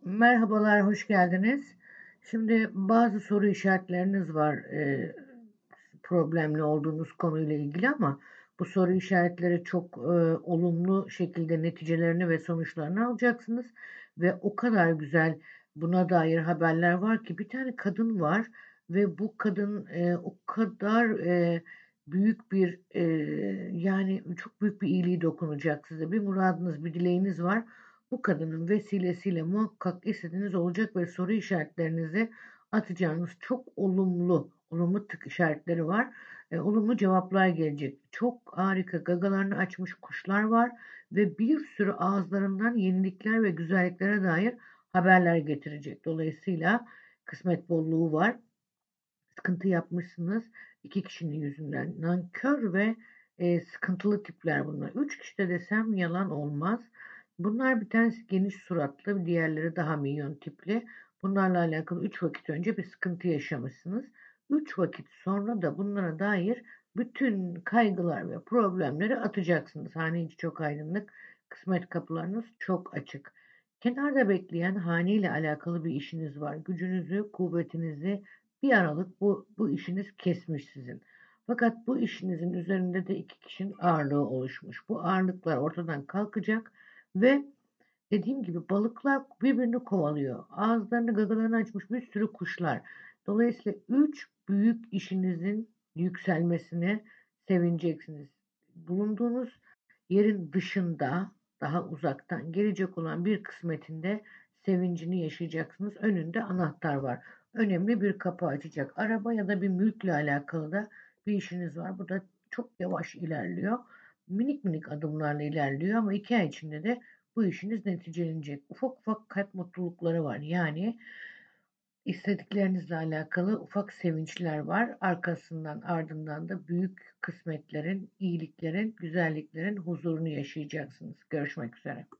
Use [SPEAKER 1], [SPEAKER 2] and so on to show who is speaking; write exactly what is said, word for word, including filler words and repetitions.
[SPEAKER 1] Merhabalar, hoş geldiniz. Şimdi bazı soru işaretleriniz var, e, problemli olduğunuz konuyla ilgili ama bu soru işaretleri çok e, olumlu şekilde neticelerini ve sonuçlarını alacaksınız ve o kadar güzel buna dair haberler var ki bir tane kadın var ve bu kadın e, o kadar e, büyük bir e, yani çok büyük bir iyiliği dokunacak size. Bir muradınız, bir dileğiniz var. Bu kadının vesilesiyle muhakkak istediğiniz olacak ve soru işaretlerinizi atacağınız çok olumlu, olumlu tık işaretleri var. E, olumlu cevaplar gelecek. Çok harika gagalarını açmış kuşlar var ve bir sürü ağızlarından yenilikler ve güzelliklere dair haberler getirecek. Dolayısıyla kısmet bolluğu var. Sıkıntı yapmışsınız iki kişinin yüzünden. Nankör ve e, sıkıntılı tipler bunlar. Üç kişi de desem yalan olmaz. Bunlar bir tanesi geniş suratlı, diğerleri daha minyon tipli. Bunlarla alakalı üç vakit önce bir sıkıntı yaşamışsınız. Üç vakit sonra da bunlara dair bütün kaygılar ve problemleri atacaksınız. Hane içi çok aydınlık, kısmet kapılarınız çok açık. Kenarda bekleyen hane ile alakalı bir işiniz var. Gücünüzü, kuvvetinizi bir aralık bu, bu işiniz kesmiş sizin. Fakat bu işinizin üzerinde de iki kişinin ağırlığı oluşmuş. Bu ağırlıklar ortadan kalkacak ve dediğim gibi balıklar birbirini kovalıyor. Ağızlarını gagalarını açmış bir sürü kuşlar. Dolayısıyla üç büyük işinizin yükselmesine sevineceksiniz. Bulunduğunuz yerin dışında daha uzaktan gelecek olan bir kısmetinde sevincini yaşayacaksınız. Önünde anahtar var. Önemli bir kapı açacak. Araba ya da bir mülkle alakalı da bir işiniz var. Bu da çok yavaş ilerliyor. Minik minik adımlarla ilerliyor ama iki ay içinde de bu işiniz neticelenecek. Ufak ufak kalp mutlulukları var. Yani istediklerinizle alakalı ufak sevinçler var. Arkasından ardından da büyük kısmetlerin, iyiliklerin, güzelliklerin huzurunu yaşayacaksınız. Görüşmek üzere.